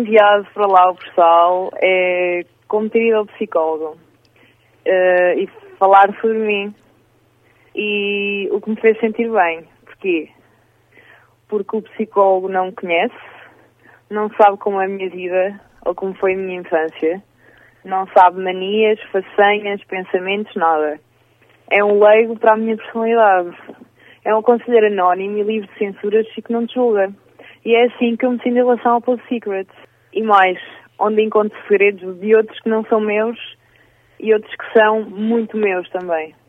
enviado para lá o postal é como ter ido ao psicólogo e falar sobre mim, e o que me fez sentir bem. Porquê? Porque o psicólogo não me conhece, não sabe como é a minha vida ou como foi a minha infância, não sabe manias, façanhas, pensamentos, nada. É um leigo para a minha personalidade. É um conselheiro anónimo e livre de censuras e que não te julga. E é assim que eu me sinto em relação ao Post Secrets. E mais, onde encontro segredos de outros que não são meus e outros que são muito meus também.